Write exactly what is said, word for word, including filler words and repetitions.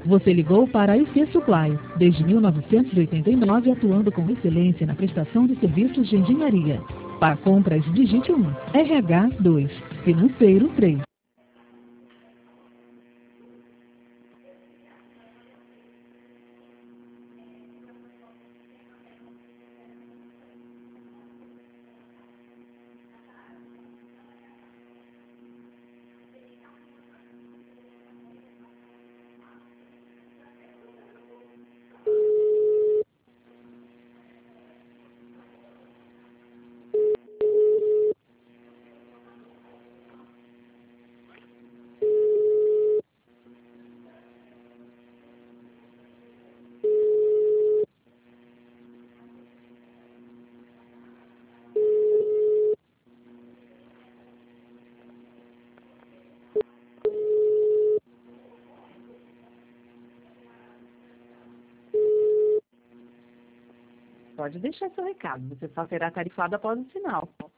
Você ligou para a I C Supply, desde mil novecentos e oitenta e nove atuando com excelência na prestação de serviços de engenharia. Para compras, digite um, R H dois, financeiro três. Pode deixar seu recado, você só será tarifado após o sinal.